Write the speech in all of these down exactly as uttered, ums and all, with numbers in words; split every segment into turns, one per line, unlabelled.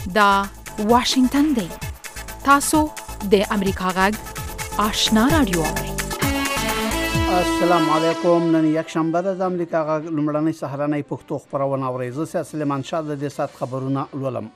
دا واشنگتن دی. تاسو د امریکا غږ آشنا رادیو اورئ.
السلام علیکم. نن یک شنبه د امریکا غږ لومړنۍ سهارنۍ پښتو خبرونه اورئ. زه سلیمان شاه د دې سات خبرونه لولم.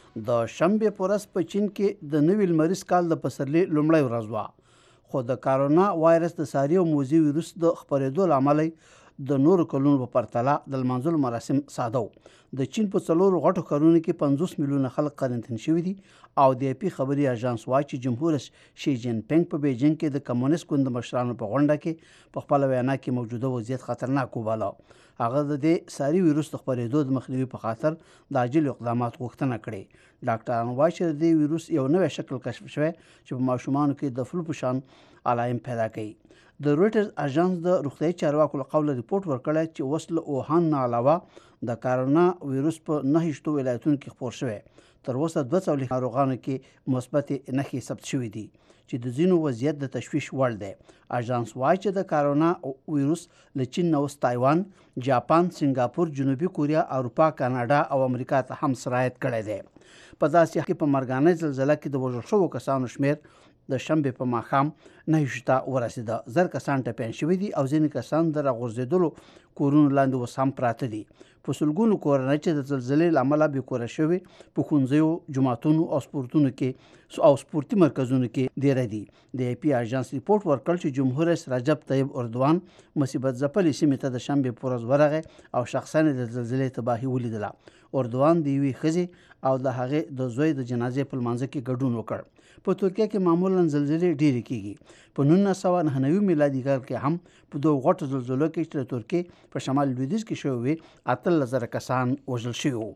د شنبه په ورځ په چین کې د نوي لمریز کال د پسرلي لومړۍ ورځ وه، خو د کارونا وایرس د ساري او موذي ویروس د خپرېدو له امله د نورو کلونو په پرتله د لمانځلو مراسم ساده وو. د چین په څلورو غټو ښارونو کې پنځوس میلیونه خلک قرنطین شوي دي او د ای پي خبري اژانس وایي چې جمهور رئیس شي جین پینګ په بیجینګ کې د کمونیست ګوند د مشرانو په غونډه کې په خپله وینا کې موجوده وضعیت خطرناک وباله. هغه د دې ساري ویروس د خپرېدو د مخنیوي په خاطر د عاجل اقدامات غوښتنه کړې. ډاکټران وایي چې د دې ویروس یو نوی شکل کشف شوی چې په ماشومانو کې د فلو په شان علایم پیدا کوي. د رویټرز اژانس د روغتیايي چارواکو له قوله ریپورټ ورکړی چې اوس له اوهان نه علاوه د کارونا ویروس په نهه شتو ولایتونو کې خپور شوی. تر اوسه دوه څلوېښت ناروغانو کې مثبت نښې ثبت شوي دي چې د ځینو وضعیت د تشویش وړ دی. اژانس وایي چې د کارونا ویروس له چین نه اوس تایوان، جاپان، سنګاپور، جنوبي کوریا، اروپا، کاناډا او امریکا ته هم سرایت کړی دی. په داسې حال کې په مرګانۍ زلزله کې د وژل شوو کسانو شمېر د شنبې په ماښام نهه شته ورسېده. زر کسان ټپیان شوي دي او ځینې کسان د راغورځېدلو کورونو لاندې اوس هم پراته دي. په سلګونو کورنۍ چې د زلزلې له امله بېکوره شوي په ښوونځیو، جوماتونو او سپورتونو کې او سپورتي مرکزونو کې دیره دي. د ای پي اژانس ریپورټ ورکړ چې جمهور رئیس رجب طیب اردوان مصیبت ځپلې سیمې ته د شنبې په ورځ ورغی او شخصا د زلزلې تباهي ولیدله. اردوان د یوې ښځې او د هغې د زوی د جنازې په لمانځه کې ګډون وکړ. په ترکیه کې معمولا زلزلې ډېرې کیږي. په نولس سوه نهه نوي میلادي کال کې هم په دوه غټو زلزلو کې چې د ترکیې په شمال لویدیځ کې شوې وې اتلس زره کسان وژل شوي وو.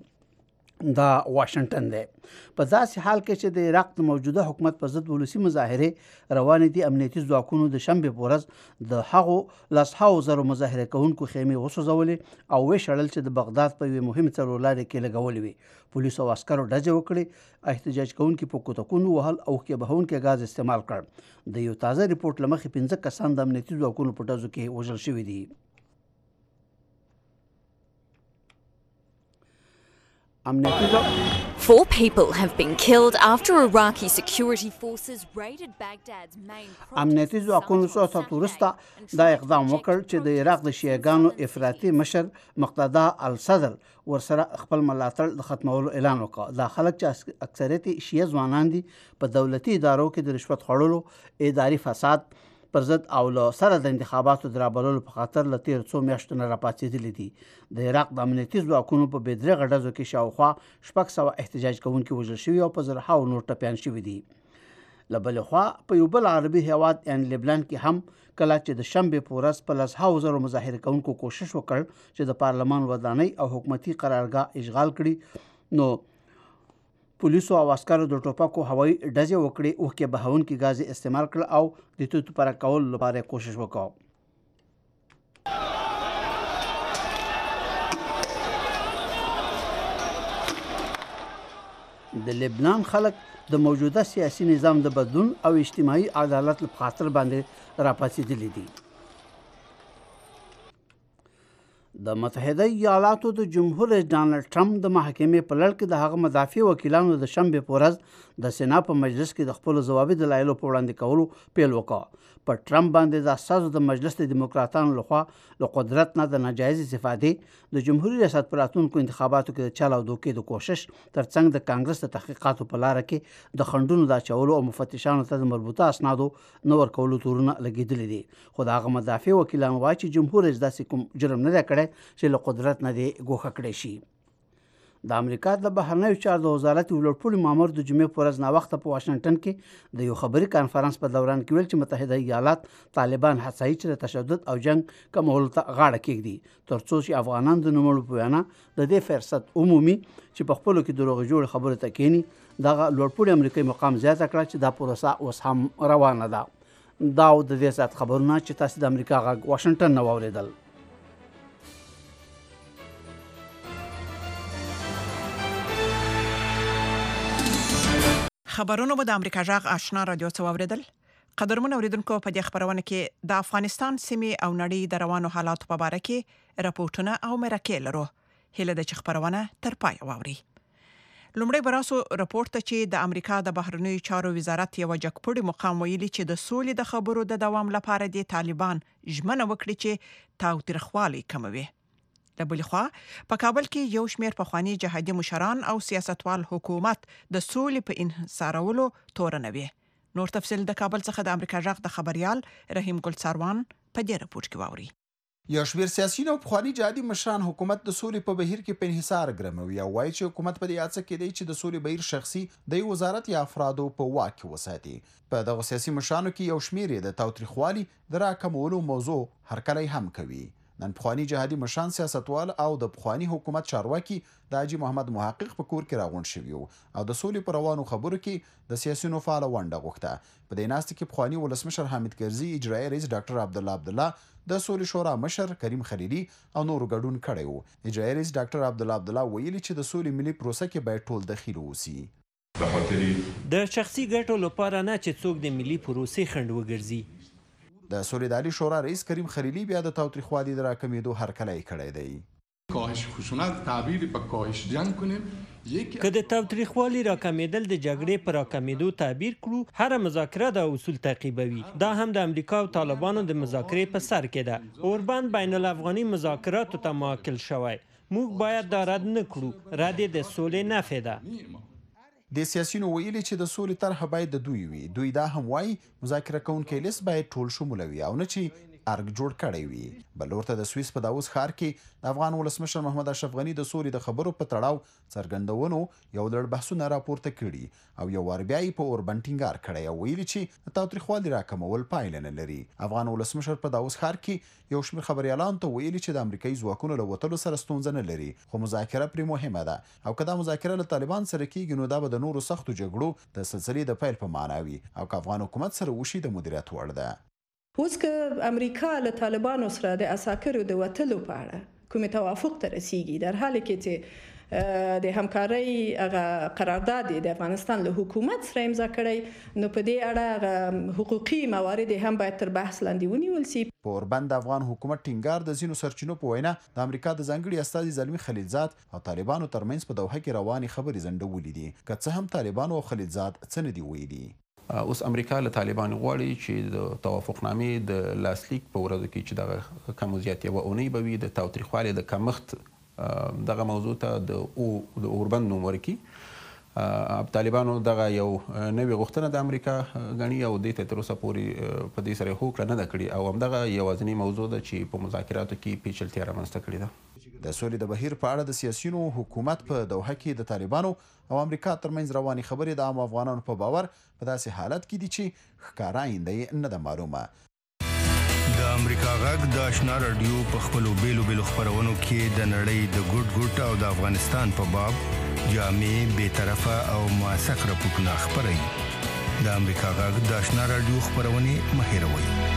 دا واشنگټن دی. په داسې حال کې چې د عراق د موجوده حکومت په ضد ولسي مظاهرې روانې دي، امنیتي ځواکونو د شنبې په ورځ د هغو لسهاوو زرو مظاهره کوونکو خیمې وسوځولې او ویې شړل چې د بغداد په یوې مهمې څلورلارې کې لګولې وې. پولیسو او عسکرو ډزې وکړې، احتجاج کوونکي په کوتکونو وهل او اوښکې بهونکی ګاز استعمال کړ. د یو تازه ریپورټ له مخې پنځه کسان د امنیتي ځواکونو په ډزو کې وژل شوي دي.
Four people have been killed after Iraqi security forces raided Baghdad's main
امنیتي ځواکونو څو ساعت وروسته دا اقدام وکړ چې د عراق د شیعهګانو افراطي مشر مقتدا الصدر ورسره خپل ملاتړ د ختمولو اعلان وکړ. دا خلک چې اکثریت شیعه ځوانان دي په دولتي ادارو کې د رشوت خوړلو، اداري فساد پر ضد او له سره د انتخاباتو د رابللو په خاطر له تېرو څو میاشتو نه راپاڅېدلي دي. د عراق د امنیتي ځواکونو په بې درېغه ډزو کې شاوخوا شپږ سوه احتجاج کوونکي وژل شوي او په زرهاوو نور ټپیان شوي دي. له بلې خوا په یو بل عربي هیواد یعنې لبنان کې هم کله چې د شنبې په ورځ په لسهاوو زرو مظاهره کوونکو کوشش وکړ چې د پارلمان ودانۍ او حکومتي قرارګاه اشغال کړي، نو پولیسو او عسکرو د ټوپکو هوایي ډزې وکړې، اوښکې بهونکي ګاز استعمال کړل او د توتو پره کولو لپاره کوشش وکړ. د لبنان خلک د موجوده سیاسي نظام د بدلون او اجتماعي عدالت په خاطر باندې راپاڅېدلي دي. د متحده ایالاتو د جمهور رئیس ډانلډ ټرمپ د محکمې په لړ کې د هغه مدافع وکیلانو د شنبې په ورځ د سنا په مجلس کې د خپلو ځوابي دلایلو په وړاندې کولو پیل وکړ. په ټرمپ باندې د اساسو د مجلس د دیموکراتانو لخوا له قدرت نه د ناجایز استفادې، د جمهوري ریاست په راتلونکو انتخاباتو کې د چل او دوکې د کوشش ترڅنګ د کانګرس د تحقیقاتو په لاره کې د خنډونو د اچولو او مفتشانو ته د مربوطه اسنادو نه ورکولو تورونه لګېدلي دي. خو د هغه مدافع وکیلان وایي چې جمهور رئیس داسې کوم جرم نه دی کړی چې له قدرت نه دې ګوښه کړی شي. د امریکا د بهرنیو چارو د وزارت یو لوړپوړي مامور د جمعې په ورځ ناوخته په واشنګټن کې د یو خبري کانفرانس په دوران کې ویل چې متحده ایالات طالبان هڅوي چې د تشدد او جنګ کمولو ته غاړه کېږدي تر څو چې افغانان د نوموړو په وینا د دې فرصت عمومي چې په خپلو کې دروغ جوړ خبرو ته کېني. دغه لوړپوړي امریکایي مقام زیاته کړه چې دا پروسه اوس هم روانه ده. دا د دې ساعت خبرونه چې تاسو د امریکا غږ واشنګټن نه واورېدل.
خبرونه به د امریکا جغ آشنا رادیو څخه واوریدل. قدرمن اوریدونکو په دې خبرونه کې د افغانستان سیمې او نړۍ د روانو حالاتو په اړه کې راپورټونه او مرکې لرو. هله د خبرونه تر پای واوري. لومړی براسو راپورټ ته چې د امریکا د بهرنیو چارو وزارت یو جګپوړي مقام ویلي چې د سولې د خبرو د دوام لپاره د طالبان ژمنه وکړي چې تاوتریخوالی کموي. د بل خوا په کابل کې یو شمېر پخوانی جهادي مشران او سیاستوال حکومت د سولې په انحصارولو تورنوي. نور تفصیل د کابل څخه د امریکا جغ د خبريال رحیم ګل سروان په دې راپورټ کې واوري.
یو شمېر سیاسیون او پخوانی جهادي مشران حکومت د سولې په بهیر کې په انحصار ګرموي او وایي چې حکومت په دې هڅه کې دی چې د سولې بهیر شخصي د وزارت یا افرادو په واک کې وساتي. په دغه سیاسي مشرانو کې یو شمېر د تاوتریخوالي د راکمولو موضوع هرکلی هم کوي. نن پخوانی جهادي مشران سیاستوال او د پخوانی حکومت چارواکي د حاجي محمد محقق په کور کې راغونډ شوي او د سولې پر روانو خبرو کې د سیاسيونو فعال ونډه غوښته. په دې ناست کې پخوانی ولسمشر حامد کرزي، اجرایي رئیس ډاکټر عبدالله عبدالله، د سولې شورا مشر کریم خلیلی او نورو ګډون کړی وو. اجرایي رئیس ډاکټر عبدالله عبدالله ویلي چې د سولې ملي پروسه کې باید ټول دخیل اوسي.
د شخصي ګټو لپاره نه چې څوک د ملي پروسې خنډ وګرځي.
د سولې د عالی شورا رئیس کریم خلیلی بیا د تاوتریخوالي د راکمېدو هرکلی کړی دی.
کاهش خشونت تعبیر به کاهش جنگ کنیم.
که د تاوتریخوالي راکمېدل د جګړې پر راکمېدو تعبیر کړو، هر مذاکره د اصول تعقیبوي. دا هم د امریکا او طالبانو د مذاکرې په سر کې ده. اوربند بین الافغاني مذاکراتو ته موکل شوی. موږ باید دا رد نه کړو. رد د سولې نفع ده.
د سیاسيونو ویلي چې د سولې طرح باید د دوی وي. دوی دا هم وایي مذاکره کوونکی لیست باید ټول شموله وي او نه چې ارګ جوړ کړی وي. بل ورته د سویس په داووس ښار کې د افغان ولسمشر محمد اشرف غني د سولې د خبرو په تړاو څرګندونو یو لړ بحثونه راپورته کړي او یو وار بیا یې په اوربند ټینګار کړی او ویلي چې د تاوتریخوالي راکمول پایله نه لري. افغان ولسمشر په داووس ښار کې یو شمېر خبریالانو ته ویلي چې د امریکایي ځواکونو له وتلو سره ستونزه نه لري، خو مذاکره پرې مهمه ده او که دا مذاکره له طالبان سره کیږي نو دا به د نورو سختو جګړو د سلسلې د پیل په معنا وي او که افغان حکومت سره وشي د مدیریت وړ ده.
اوس که امریکا له طالبانو سره د عساکرو د وتلو په اړه کومې توافق ته رسیږي، در حالی کې چې د همکارۍ هغه قرارداد د افغانستان له حکومت سره امضا کړی، نو په دې اړه هغه حقوقي موارد هم باید تر بحث لاندې ونیول سي.
په اوربند د افغان حکومت ټینګار د ځینو سرچینو په وینا د امریکا د ځانګړي استازي زلمي خلیلزاد او طالبانو ترمنځ په دوحه کې روانې خبرې ځنډولې دي، که څه هم طالبانو او خلیلزاد څه نه دي ویلي.
اوس امریکا له طالبانو غواړي چې د توافقنامې د لاسلیک په ورځو کې چې دغه کم زیات یوه اونۍ به وي د تاوتریخوالي د کمښت دغه موضوع ته د اوربند نوم ورکړي. طالبانو دغه یو نوې غوښتنه د امریکا ګڼي او دې ته تر اوسه پورې په دې سره هوکړه نه ده کړې او همدغه یوازینۍ موضوع ده چې په مذاکراتو کې پیچلتیا رامنځته کړې ده.
د سولې د بهیر په اړه د سیاسيونو حکومت په دوحه کې د طالبانو او امریکا ترمنځ روانې خبرې د عام افغانانو په باور په داسې حالت کې دي چې ښکاره آینده یې نه ده معلومه.
د امریکا غږ د آشنا رادیو په خپلو بیلو بیلو خپرونو کې د نړۍ د ګوټ ګوټ او د افغانستان په باب جامع، بېطرفه او موثق راپورټونه خپروي. د امریکا غږ د آشنا رادیو خپرونې مه هېروئ.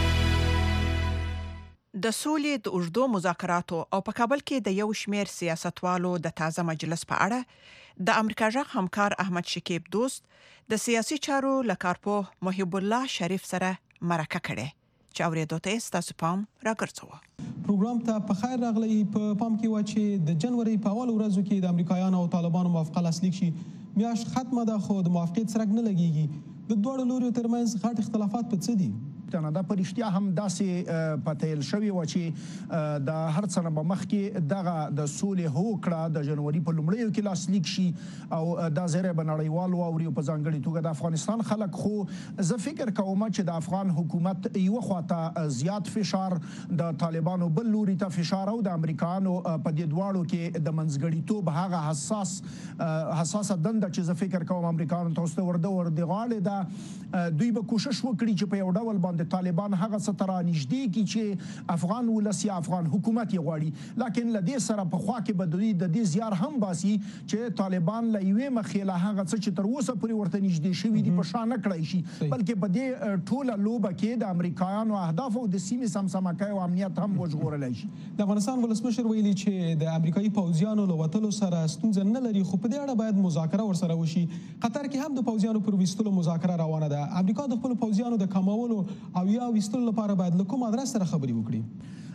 د سولې د اوږدو مذاکراتو او په کابل کې د یو شمېر سیاستوالو د تازه مجلس په اړه د امریکا جغ همکار احمد شکیب دوست د سیاسي چارو له کارپوه محب الله شریف سره مرکه کړې چې اورېدو ته ستاسو پام راګرځوه.
پروګرام ته په خیر راغلی. په پام کې و چې د جنوري په اول ورځو کې د امریکایانو او طالبانو موافقه لاسلیک شي. میاشت ختمه ده خو د موافقت سرک نه لګیږي. د دواړو لوريو ترمنځ غټ اختلافات په څه دي؟
دا په رښتیا هم داسې پتیل شوی و چې د هر څه نه مخکې دغه د سولې هوکړه د جنوري په لومړیو کې لاسلیک شي او دا زیری به نړیوال واوري په ځانګړې توګه د افغانستان خلک. خو زه فکر کوم چې د افغان حکومت یوه خواته زیات فشار، د طالبانو بل لوري ته فشار او د امریکایانو په دې دواړو کې د منځګړیتوب هغه حساس حساسه دنده چې زه فکر کوم امریکایانو ته اوس ورده ورده غواړي، دا دوی به کوشش وکړي چې په یو ډول باندې طالبان هغه څه ته رانږدې کړي چې افغان ولس یا افغان حکومت یې غواړي. لیکن له دې سره په خوا کې به دوی د دې زیار هم باسي چې طالبان له یوې مخې له هغه څه چې تر اوسه پورې ورته نږدې شوي دي په شا نه کړی شي، بلکې په دې ټوله لوبه کې د امریکایانو اهداف او د سیمې سمسمکۍ او امنیت هم وژغورلی شي.
د افغانستان ولسمشر ویلي چې د امریکایي پوځیانو له وتلو سره ستونزه نه لري، خو په دې اړه باید مذاکره ورسره وشي. قطر کې هم د پوځیانو پر ویستلو مذاکره روانه ده. امریکا د خپلو پوځیانو د کمولو او یا ویستلو لپاره باید له کوم ادرس سره خبرې وکړي؟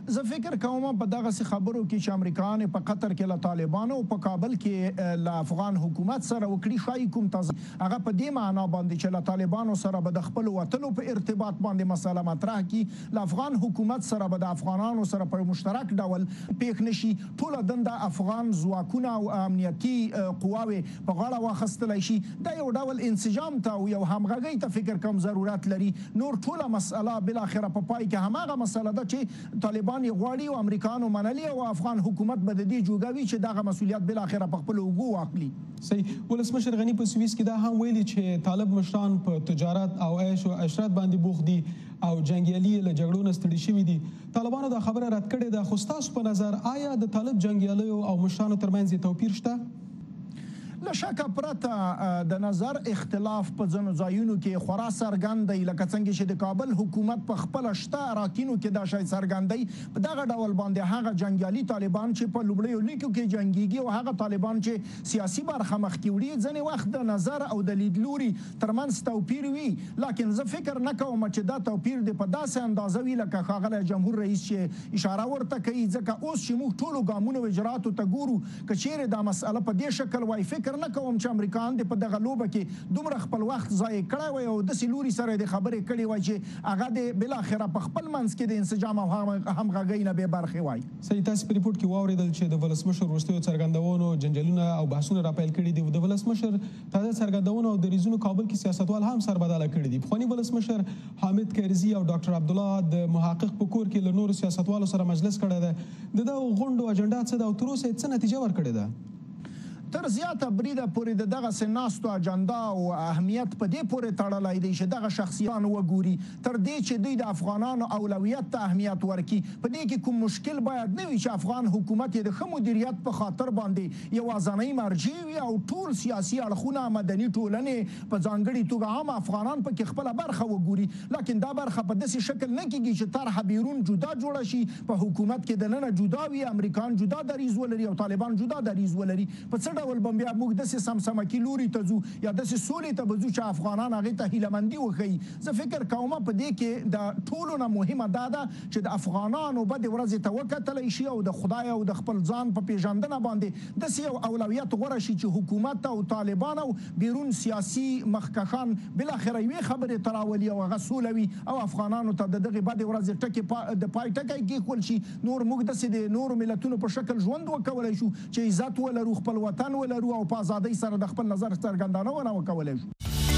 زه فکر کوم په دغه خبرو کې چې امریکایان په قطر کې له طالبانو او په کابل کې له افغان حکومت سره وکړي شای کوم تاسو هغه په دې معنا باندې چې له طالبانو سره به د خپل وطنو په ارتباط باندې مسله مطرح کړي له افغان حکومت سره به د افغانانو سره په مشترک ډول پیښ نشي ټول دنده افغان ځواکونه او امنیتي قواوي په غاړه واخیستلی شي دا یو ډول انسجام ته او یو همغږۍ ته فکر کوم ضرورت لري نور ټوله مسله بل اخره په پای کې هماغه مسله ده چې طالبان یې غواړي او امریکایانو منلي او افغان حکومت به د دې جوګوي چې دغه مسولیت بل اخره په خپل اوږو واخلي.
صحیح. ولسمشر غنی په سویس کې دا هم ویلي چې طالب مشران په تجارت او عیش او عشرت باندې بوخت دي او جنگیالي له جګړو نه ستړي شوي دي. طالبانو دا خبره رد کړې ده خو ستاسو په نظر آیا د طالب جنگیالیو او مشرانو ترمنځ توپیر شته؟
له شکه پرته د نظر اختلاف په ځینو ځایونو کې خورا څرګند دی لکه څنګه چې د کابل حکومت په خپله شته اراکینو کې دا شی څرګند دی په دغه ډول باندې هغه جنګیالي طالبان چې په لومړیو لیکو کې جنګیږي او هغه طالبان چې سیاسي برخه مخکې وړي ځینې وخت د نظر او د لیدلوري ترمنځ توپیر وي لکن زه فکر نه کوم چې دا توپیر دی په داسې اندازه وي لکه ښاغلی جمهور رئیس چې اشاره ورته کوي ځکه اوس چې موږ ټولو ګامونو اجراتو ته ګورو که چیرې دا مسأله په دې شکل وای فکر نه کوم چې امریکایان د په دغه لوبه کې دومره خپل وخت ضایع کړی وای او داسې لوري سره د خبرې کړې وای چې هغه د بالاخره په خپل منځ کې د انسجام او همغږۍ نه بې برخې وای.
صحیح. تاسو په ریپورټ کې واورېدل چې د ولسمشر وروستیو څرګندونو جنجالونه او بحثونه راپیل کړي دي. د ولسمشر تازه څرګندونو او دریځونو کابل کې سیاستوال هم سربداله کړي دي. پخواني ولسمشر حامد کرزي او ډاکټر عبدالله د محقق په کور کې له نورو سیاستوالو سره مجلس کړی دی. د دغو غونډو اجنډا څه ده او تر اوسه یې څه نتیجه ورکړې ده؟
تر زیاته بریده پورې د دغه سناستو اجنډا او اهمیت په دې پورې تړلی دی چې دغه شخصیان وګوري تر دې چې دوی د افغانانو اولویت ته اهمیت ورکړي. په دې کې کوم مشکل باید نه وي چې افغان حکومت یې د ښه مدیریت په خاطر باندې یوازینۍ مرجع وي او ټول سیاسي اړخونه مدني ټولنې په ځانګړي توګه عام افغانان پکې خپله برخه وګوري لکن دا برخه په داسې شکل نه کېږي چې طرحه بیرون جدا جوړه شي په حکومت کې دننه جدا وي امریکایان جدا دریځ ولري او طالبان جدا دریځ ولري په څه ډول به بیا موږ داسې سمسمکي لوري ته ځو یا داسې سولې ته به ځو چې افغانان هغې ته هیلهمندي وښیي. زه فکر کوم په دې کې د ټولو نه مهمه دا ده چې د افغانانو بدې ورځې ته وکتلی شي او د خدای او د خپل ځان په پیژندنه باندې داسې یو اولویت غوره شي چې حکومت او طالبان او بیرون سیاسي مخکښان بالاخره یوې خبرې ته راولي او هغه سوله وي او افغانانو ته د دغې بدې ورځې ټکې د پای ټکی کېښول شي نور موږ داسې د نورو ملتونو په شکل ژوند وکولی شو چې عزت ولرو خپل وطن ولرو او په ازادۍ سره د خپل نظر څرګندونه وکولی شو.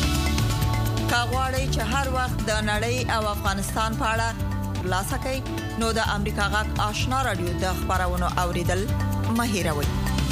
که غواړئ چې هر وخت د نړۍ او افغانستان په اړه ترلاسه کړئ نو د امریکا غږ آشنا رادیو د خبرونو اوریدل مه هېروئ.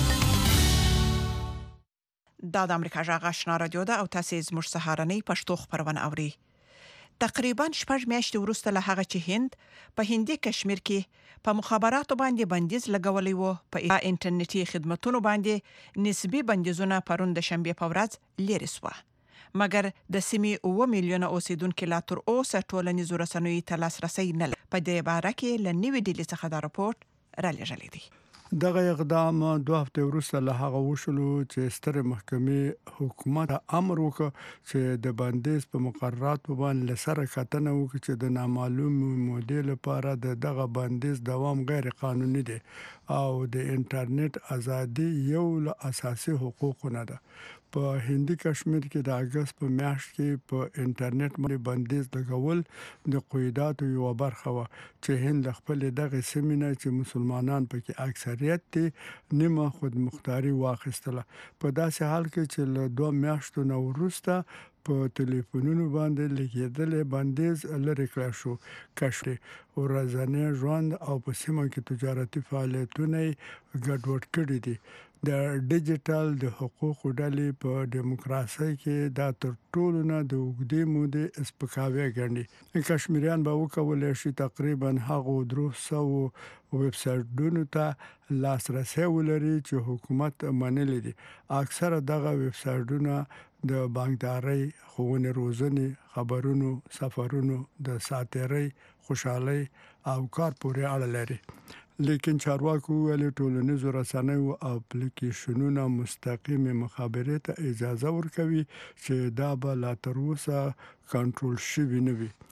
دا د امریکا غږ آشنا رادیو ده او تاسو زموږ سهارنۍ پښتو خبرونه اورئ. تقریبا شپږ میاشتې وروسته له هغه چې هند په هندي کشمیر کې په مخابراتو باندې بندیز لګولی و په انټرنیټي خدماتونو باندې نسبي بندیزونه پرون د شنبې په ورځ لرې شوه. مګر د سیمې اوه میلیونه اوسیدونکو لا تر اوسه ټولنیزو رسنیو ته لاسرسی نه لري. په دې باره کې له نوې ډیلي څخه دا راپورټ رالیږلی دی.
دغه اقدام دوه هفته وروسته له هغه وشولو چې سترې محکمې حکومت امر وکړ چې د بندیز په مقرراتو باندې له سره کتنه وکړي چې د نامعلومې مودې لپاره د دغه بندیز دوام غیر قانوني دی او د انټرنیټ ازادي یو له اساسي حقوقو نه ده. په هندي کشمیر کې د اگست په میاشت کې په انټرنیټ باندې بندیز لګول د قیوداتو یو برخه و چې هند خپل دغه سیمینه چې مسلمانان پکې اکثریت دي نیمه خودمختاري واخیستله. په داسې حال کې چې له دوه میاشتو نه وروسته په ټلیفونونو باندې لګیدل بندیز لري کړی شو. کشري ورځنی ژوند او په سیمه کې تجارتي فعالیتونه ګډوډ کړي دي. د ډیجیټل د حقوقو ډلې په دیموکراسي کې دا تر ټولو نه د اوږدې مودې سپکاوی ګڼي. کشمیریان به وکولای شي تقریبا هغه درې سوه ویب سایټونو ته لاسرسي ولري چې حکومت منلي دي. اکثره دغه ویب سایټونه د بانکداري، ښوونې روزنې، خبرونو، سفرونو، د ساتیرۍ، خوشحالۍ او کار پورې اړه لري. لیکن چارواکو ویلي ټولنیزو رسنیو او اپلیکیشنونو مستقیم مخابرې ته اجازه ورکوي چې دا به لا تر اوسه کنټرول شوی نه وي.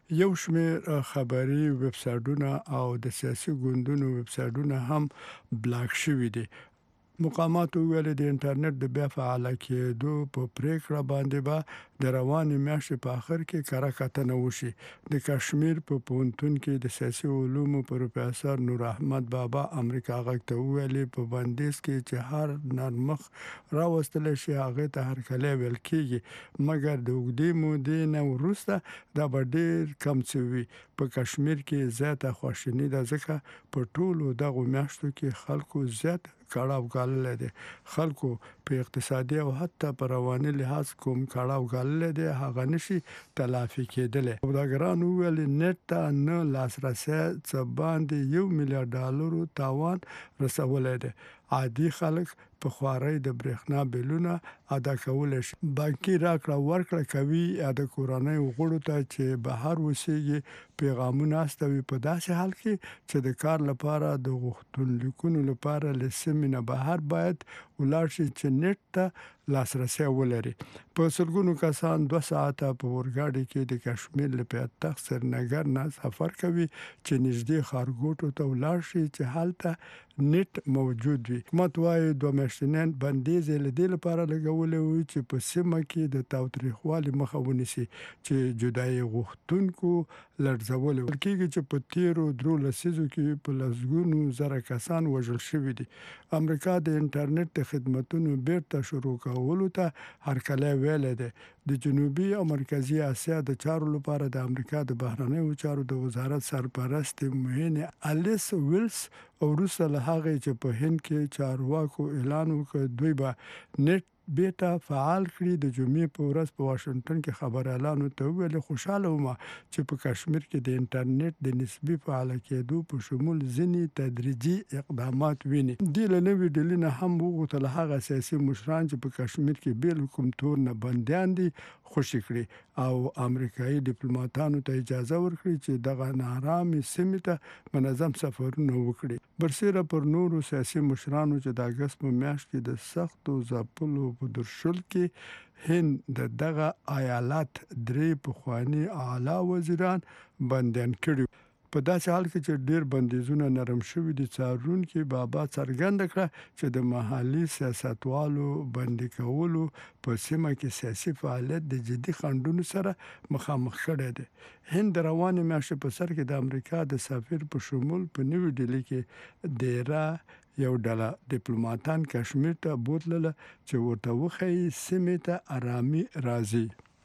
یو شمېر خبري ویب سایټونه او د سیاسي ګوندونو ویب سایټونه هم بلاک شوي دي. مقاماتو ویل د انټرنیټ د بیا فعال کېدو په پریکړه باندې به د روانې میاشتې په اخر کې کره کتنه وشي. د کشمیر په پوهنتون کې د سیاسي علومو پروفیسور نور احمد بابا امریکا غږ ته ویلي په بندیز کې چې هر نرمخ راوستل شي هغه ته هرکلی ویل کېږي، مګر د اوږدې مودې نه وروسته دا به ډېر کم څه وي. په کشمیر کې زیاته خواشیني ده ځکه په ټولو دغو میاشتو کې خلکو زیات کړاو ګاللی دی. خلکو په اقتصادي او حتی په رواني لحاظ کوم کړاو ګاللی دی هغه نشي تلافي کېدلی. سوداګران وویل نیټ ته نه لاسرسی څه باندې یو میلیارډ ډالرو تاوان رسولی دی. عادي خلک په خوارۍ د برېښنا بیلونه ادا کولی شي. بانکي راکړه ورکړه کوي یا د کورنۍ غړو ته چې بهر اوسېږي پیغامونه استوي په داسې حال کې چې د کار لپاره د غوښتنلیکونو لپاره له سیمې نه بهر باید ولاړ شي چې نیټ ته لاسرسی ولري. په سلګونو کسان دوه ساعته په اورګاډي کې د کشمیر له پایتخت سرینګر نه سفر کوي چې نږدې ښارګوټو ته ولاړ شي چې هلته نیټ موجود وي. حکومت وايي دوه میاشتنۍ بندیز یې له دې لپاره لګولی وي چې په سیمه کې د تاوتریخوالي مخه ونیسي چې جدایي غوښتونکو لړزولي کېږي چې په تیرو درو لسیزو کې په لسګونو زره کسان وژل شوي دي. امریکا د انټرنیټ د خدمتونو بیرته شروع کولو ته هرکلی ویلی دی. د جنوبي او مرکزي اسیا د چارو لپاره د امریکا د بهرنیو چارو د وزارت سرپرست مهین الیس ویلس وروسته له هغې چې په هند کې چارواکو اعلان وکړ دوی به نیټ بیرته فعال کړي د جمعې په ورځ په واشنګټن کې خبریالانو ته وویل خوشحاله وم چې په کشمیر کې د انټرنیټ د نسبي فعال کېدو په شمول ځینې تدریجي اقدامات ویني. دې له نوې ډلې نه هم وغوښتل هغه سیاسي مشران چې په کشمیر کې بېل کوم تور نه بندیان دي خوشي کړي او امریکایي ډیپلوماټانو ته اجازه ورکړي چې دغه نارامې سیمې ته منظم سفرونه وکړي. برسیره پر نورو سیاسي مشرانو چې د اګست په میاشت کې د سختو ځپلو په درشل کې هند د دغه ایالت درې پخواني اعلی وزیران بندیان کړي. په داسې حال کې چې ډېر بندیزونه نرم شوي دي څارونکي بابا څرګنده کړه چې د محلي سیاستوالو بندي کولو په سیمه کې سیاسي فعالیت د جدي خنډونو سره مخامخ کړی دی. هند د روانې میاشتې په سر کې د امریکا د سفیر په شمول په نوې ډیلي کې دیره یو ډله ډیپلوماټان کشمیر ته بوتلله چې ورته وښیي سیمې ته آرامي راځي.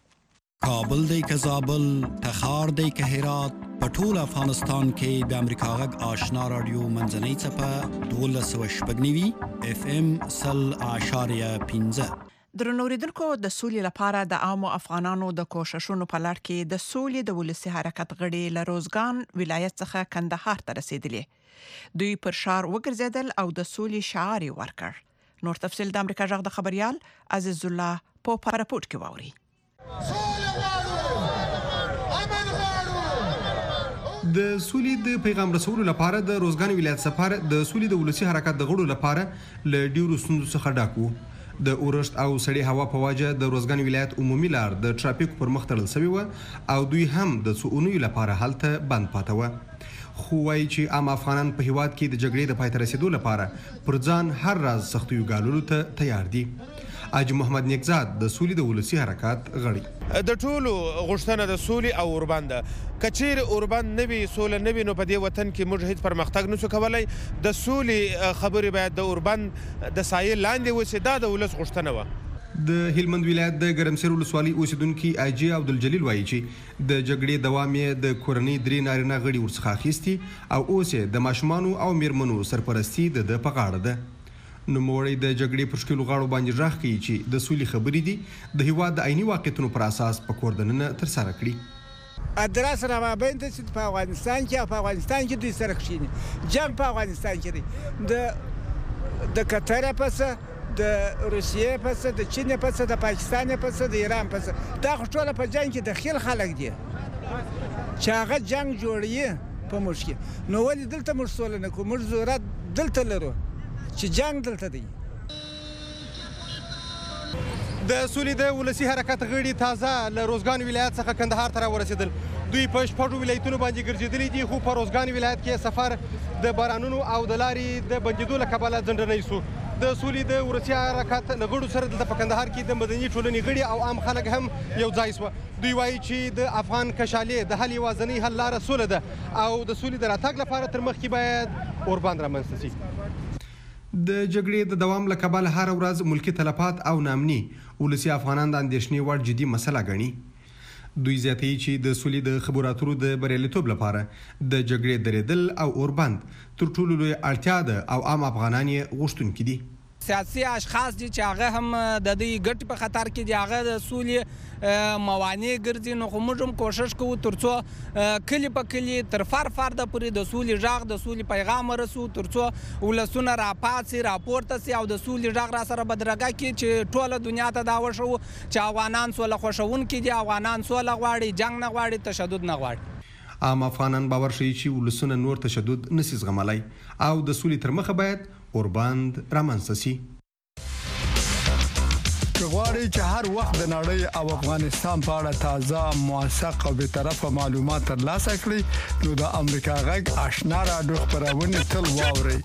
کابل دی که زابل، تخار دی که هرات، په ټول افغانستان کې د امریکا غږ آشنا رادیو منځنۍ څپه دولس سوه شپږ نوي اف ام سل اعشاریه پنځه.
درنو اوریدونکو د سولې لپاره د عامو افغانانو د کوششونو په لړ کې د سولې د ولسي حرکت غړي له روزګان ولایت څخه کندهار ته رسیدلي. دوی پر شار وګرځیدل او د سولې شعار یې ورکړ. نور تفصیل د امریکا غږ د خبريال عزیز الله په راپورټ کې واوري.
د سولې د پیغام رسولو لپاره د روزګان ولایت سفر د سولې د ولسی حرکت د غړو لپاره ل ډیرو ستونزو څخه ډک و. د اورښت او سړې هوا په وجه د روزګان ولایت عمومي لار د ټرافیک پر مخ تړل شوی و او دوی هم د څو لپاره هلته بند پاتې و. خو وايي چې عام افغانان په هیواد کې د جګړې د پای ته رسیدو لپاره پر ځان هر راز سختیو ګاللو ته تیار دي. حاجی محمد نیکزاد د سولې د ولسی حرکت غړي.
د ټولو غوښتنه د سولې او اوربند کچیر اوربند نوي سوله نوي نو په دې وطن کې موږ هیڅ پرمختګ نشو کولای. د سولې خبرې باید د اوربند د سایې لاندې وسي. دا د ولس غوښتنه و.
د هلمند ولایت د ګرمسیر ولسوالۍ اوسیدونکي اجي عبدالجلیل وایي چې د جګړې دوام یې د کورنۍ درې نارینه غړي ورڅخه اخیستي او اوس یې د ماشومانو او میرمنو سرپرستي د ده په غاړه ده. نوموړی د جګړې پر ښکېلو غاړو باندې غږ کوي چې د سولې خبرې دي د هیواد د عیني واقعیتونو پر اساس په کور دننه ترسره کړي.
ادرس را مابین ته چې په افغانستان کې په افغانستان کې دوی سره کښېني جنګ په افغانستان کې دی. د د قطر پسه د روسیې پسه د چین پسه د پاکستان پسه د ایران پسه دا خو ټوله په جنګ کې دخیل خلک دي چې هغه جنګ جوړوي په موږ کې. نو ولې دلته موږ سوله نه کوو؟ موږ ضرورت دلته لرو چې جنگ دلته دی.
د سولې د ولسی حرکت غړي تازه له روزګان ولایت څخه کندهار ته راورسېدل. دوی په شپږو ولایتونو باندې ګرځېدلي دي، خو په روزګان ولایت کې سفر د بارانونو او د لارې د بندېدو له کبله ځنډنی سو. د سولې د ولسي حرکت له غړو سره دلته په کندهار کې د مدني ټولنې غړي او عام خلک هم یو ځای سوه. دوی وایي چې د افغان کشالې د حل یوازنۍ حل لاره سوله ده او د سولې د راتګ لپاره تر مخکې باید اوربند رامنځته شي. د جګړې د دوام له کبله هره ورځ ملکي تلفات او نامني ولسي افغانان د اندېښنې وړ جدي مسله ګڼي. دوی زیاتوي چې د سولې د خبرو اترو د بریالیتوب لپاره د جګړې درېدل او اوربند تر ټولو لوی اړتیا ده او عام افغانان یې غوښتونکي دي.
سیاسي اشخاص دي چې هغه هم د دې ګټې په خطر کې دي، هغه د سولې موانع ګرځي. نو خو موږ هم کوشش کوو تر څو کلي په کلي تر فر فرده پورې د سولې غږ د سولې پیغام ورسو، تر څو ولسونه راپاڅي راپورته سي او د سولې غږ را سره بدرګه کړي چې ټوله دنیا ته دا وښو چې افغانان سوله خوښونکي دي، افغانان سوله غواړي، جنګ نه غواړي، تشدد نه غواړي.
عام افغانان باور شي چې ولسونه نور تشدد نسي زغملی او د سولې تر مخه باید اوربند رامنځته سي.
که غواړئ چې هر وخت د نړۍ او افغانستان په اړه تازه، موثق او بېطرفه معلومات ترلاسه کړئ نو د امریکا غږ آشنا راډیو خپرونې تل واورئ.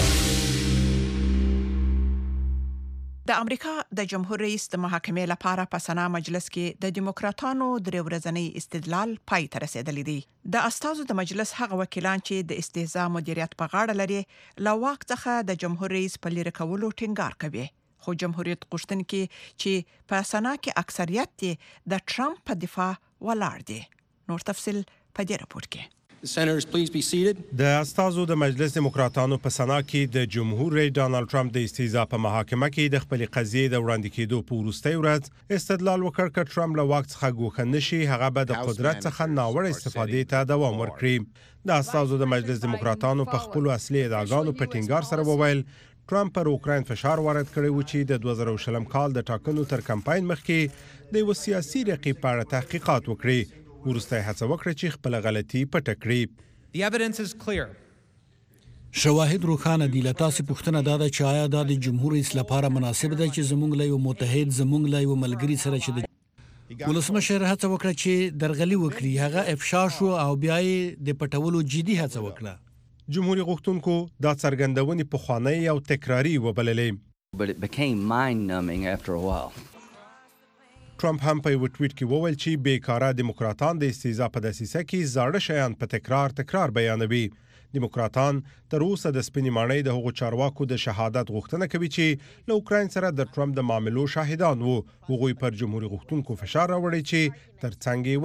د امریکا د جمهور رئیس د محاکمې لپاره په سنا مجلس کې د دیموکراتانو درې ورځنی استدلال پای ته رسیدلی دی. د استازو د مجلس هغه وکیلان چې د استهزاء مدیریت په غاړه لري له واک څخه د جمهور رئیس په لرې کولو ټینګار کوي، خو جمهوریت غوښتونکي چې په سنا کې اکثریت دي د ټرمپ په دفاع ولاړ دي. نور تفصیل په دې راپور کې.
د استازو د مجلس دیموکراتانو په سنا کې د جمهور رئیس ډانلډ ټرمپ د استهزاء په محاکمه کې د خپل قضیې د وړاندې کېدو په وروستۍ ورځ استدلال وکړ چې ټرمپ له واک څخه ګوښه نشي، هغه به د قدرت څخه ناوړه استفادې ته دوام ورکړي. د استازو د مجلس دیموکراتانو په خپل اصلي ادعاګانو په ټینګار سره وویل ټرمپ پر اوکراین فشار وارد کړی و چې د دوه زره شلم کال د ټاکنو تر کمپاین مخکې د یو سیاسي رقیب په اړه تحقیقات وکړي. ورسته هڅه وکړه چې خپل غلطي پټه کړي.
شواهد روښانه دي. له تاسې پوښتنه دا ده چې آیا دا د جمهور رئیس لپاره مناسب ده چې زموږ له یو متحد، زموږ له یو ملګري سره چې د ولسمشر هڅه وکړه چې درغلي وکړي، هغه افشا شو او بیا یې د پټولو جدي هڅه وکړه.
جمهوریت غوښتونکو دا څرګندونې پخوانۍ او تکراري وبللې.
But it became mind-numbing after a while.
ټرمپ هم په یو ټویټ کې وویل چې بیکاره دیموکراتان د استهزاء په دسیسه کې زاړه شیان په تکرار تکرار بیانوي. دیموکراتان تر اوسه د سپینې ماڼۍ د هغو چارواکو د شهادت غوښتنه کوي چې له اوکراین سره د ټرمپ د معاملو شاهدان وو. هغوی پر جمهوریت غوښتونکو فشار راوړی چې تر څنګ یې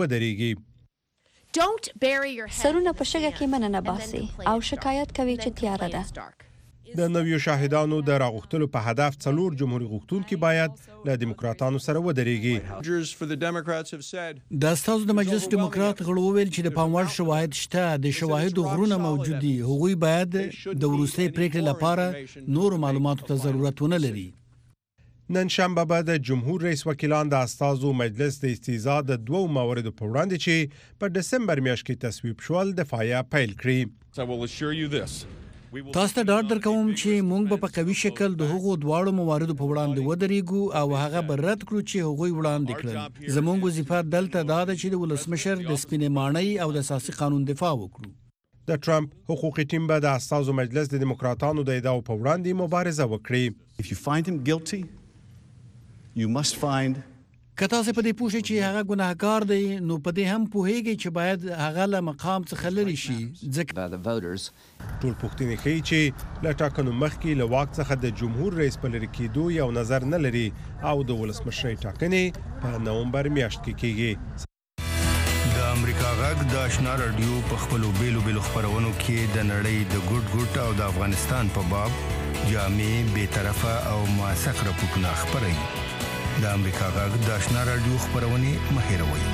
ودرېږي.
سرونه په شګه کې مننه باسي او شکایت کوي چې تیاره ده.
د نویو شاهدانو د راغوښتلو په هدف څلور جمهوریت غوښتونکي باید له دیموکراتانو سره ودرېږي.
د استازو د مجلس دیموکرات غړو وویل چې د پام وړ شواهد شته، د شواهدو غرونه موجود دي. هغوی باید د وروستۍ پریکړې لپاره نور معلوماتو ته ضرورت ونه لري.
نن شنبه به د جمهور رئیس وکیلان د استازو مجلس د استهزاء د دوو مواردو په وړاندې چې په دسمبر میاشت کې تصویب شول دفاعیه پیل کړي.
تاسو ته ډاډ درکوم چې موږ به په قوي شکل د هغو دواړو مواردو په وړاندې ودرېږو او هغه به رد کړو چې هغوی وړاندې کړل. زموږ وظیفه دلته دا ده چې د ولسمشر د سپینې ماڼۍ او د اساسي قانون دفاع وکړو.
د ټرمپ حقوقي ټیم به د استازو مجلس د دیموکراتانو د ادعاو په وړاندې مبارزه وکړي.
If you find him guilty, you must find
که تاسو په دې پوه شئ چې هغه ګناهګار دی نو په دې هم پوهیږئ چې باید هغه له مقام څخه لرې شي.
ځکه ټول پوښتنې ښیي چې له ټاکنو مخکې له واک څخه د جمهور رئیس په لرې کېدو یو نظر نه لري او د ولسمشرۍ ټاکنې په نومبر میاشت کې کېږي.
د امریکا غږ د آشنا راډیو په خپلو بیلو بیلو خپرونو کې د نړۍ د ګوټ ګوټ او د افغانستان په باب جامع، بېطرفه او موثق راپورټونه خپروي. د امریکا غږ د آشنا راډیو خپرونې مه هېروئ.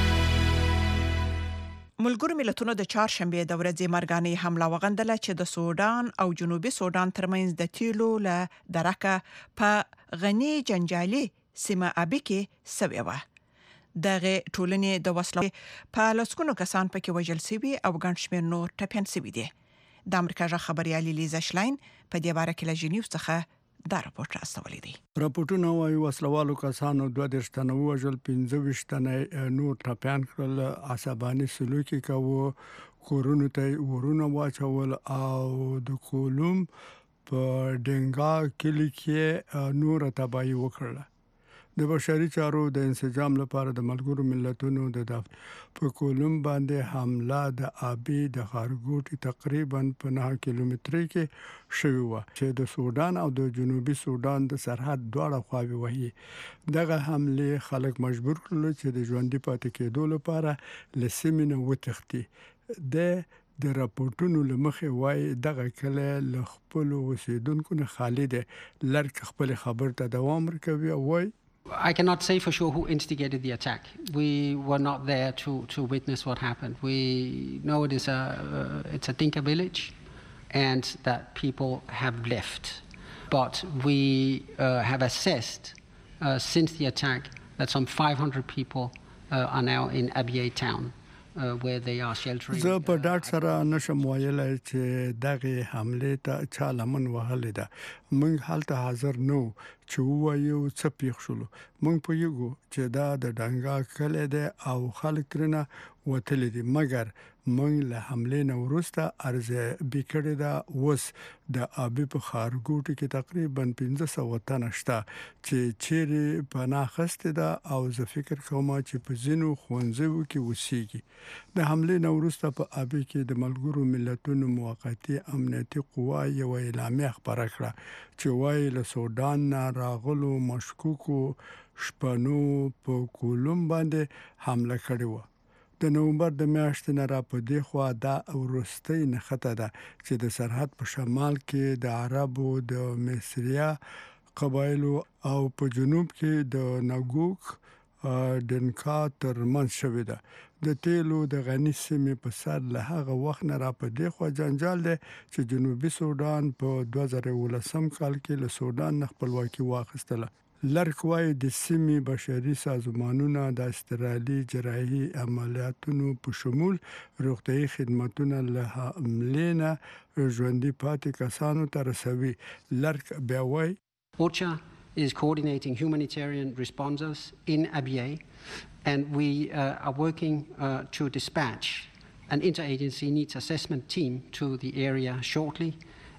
ملګرو ملتونو د چهارشنبې د ورځې مرګانې حمله وغندله چې د سودان او جنوبي سودان ترمنځ د تیلو له درکه په غني جنجالي سیمه ابي کې سوې وه. دغه ټولنې د وسلو په لسګونو کسان پکې وژل شوي او ګڼ شمېر نور ټپیان شوي دي. د امریکا غږ خبريالې لیزا شلاین په دې باره کې له ژنیو څخه دا راپورټ راستولی دی.
راپورټونه وايي وسلوالو کسانو دوه دېرش تنه ووژل، پنځه ویشت تنه نور ټپیان کړل، عصباني سلوک یې کوه، کورونو ته ورونه واچول او د کولوم په ډنګا کلي کې نور تباہي وکړه. د بشري چارو د انسجام لپاره د ملګرو ملتونو د دفتر په کولوم باندې حمله د آبي د خارګوټي تقریبا په نهه کیلومتري کې شوې و چې د سودان او د جنوبي سودان د سرحد دواړه خواوې وهي. دغه حمله خلک مجبور کړل چې د ژوندۍ پاتې کېدو لپاره لسمې نه وتښتي. د د راپورټونو لمخې وای دغه کله له خپل اوسیدونکو نه خالی دی، لړک خپل خبر ته دوام ورکوي. وای
I cannot say for sure who instigated the attack. We were not there to, to witness what happened. We know it is a uh, it's a Dinka village and that people have left. But we uh, have assessed uh, since the attack that some five hundred people uh, are now in Abyei town. Uh, where they are sheltering.
زه په ډاټ سره نشم ویلای چې دغه حمله ته چا لمن وهلې ده. موږ حالت حاضر نو چې وایو څه پیښ شول. موږ په یو چې دا د ډنګا کله ده او خلک رنه وتل دي، مګر موږ له حمله نه ورسته ارزه بیکړه ده. وس د آبي په خارګوټي کې تقریبا پنځه سوه تنه شته چې چیرې پناه خسته ده او زه فکر کوم چې په ځینو خونځو کې وسیږي. د حمله نه ورسته په آبي کې د ملګرو ملتونو موقتی امنیتي قوا یو اعلامیه خبره کړه چې وايي له سودان نه راغلو مشکوکو شپنو په کولوم باندې حمله کړې و. د نومبر د میاشتې نه را په دې خوا دا وروستۍ نښته ده چې د سرحد په شمال کې د عربو د مصریه قبایلو او په جنوب کې د نګوک ډنکا ترمنځ شوې ده. د تیلو د غني سیمې په سر له هغه وخت نه را په دې خوا جنجال دی چې جنوبي سودان په دوه زره ولسم کال کې له سودان نه خپلواکي واخیستله. لرک وای د سیمې بشري سازمانونه د استرالي جراحي عملیاتونو په شمول روغتيایي خدماتونه له حملې نه ژوندۍ پاتې کسانو ته رسوي. لرک بیا وای
OCHA is coordinating humanitarian responses in Abyei, and we uh, are working uh, to dispatch an interagency needs assessment team to the area shortly.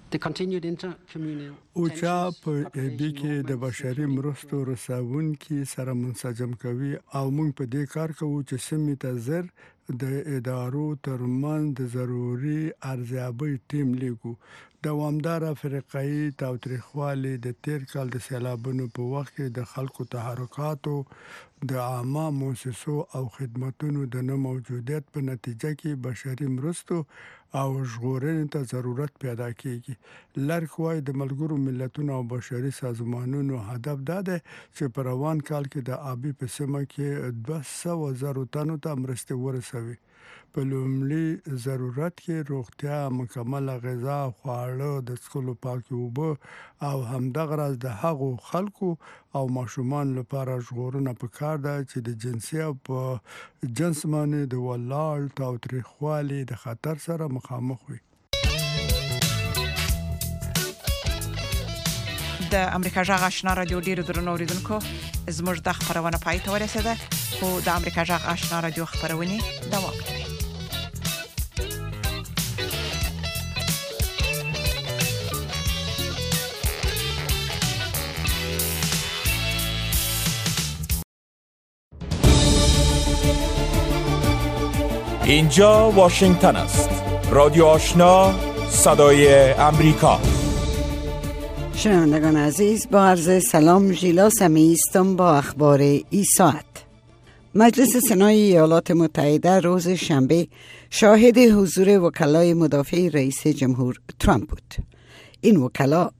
اوچا په دې کې د بشري مرستو رسونکي سره منسجم کوي او موږ په دې کار کوو چې سیمې ته زر د ادارو ترمن د ضروري ارزیابي ټیم لیکو. دوامدار افریقایي تاوتریخوالي د تیر کال د سیلابونو په وخت کې د خلکو تحرکاتو د عامه مؤسسو او خدماتو د نه موجودیت په نتیجه کې بشري مرستو او ژغورنې ته ضرورت پیدا کیږي. لرک وای د ملګرو ملتونو او بشري سازمانونو هدف دا ده چې په روان کال کې د آبي په سیمه کې دوه سوه زره تنو ته مرستې ورسوي. په لومړي ضرورت کې روغتیا، مکمله غذا، خواړه، د څښلو پاکې اوبه او همدغه راز د هغو خلکو او ماشومان لپاره ژغورنه پکار ده چې د جنسي او په جنس باندې د ولاړ تاوتریخوالي د خطر سره مخامخ وي.
د امریکا جغ آشنا رادیو ډیرو درنو اوریدونکو، زموږ د خبرونه پای ته ورسېده، خو د امریکا جغ آشنا رادیو خبرونه دوام لري.
اینجا واشنگتن است. رادیو آشنا، صدای امریکا.
شنوندگان عزیز، با عرض سلام، ژیلا سمیعی هستم با اخبار این ساعت. مجلس سنای ایالات متحده روز شنبه شاهد حضور وکلای مدافع رئیس جمهور ترامپ بود. این وکلا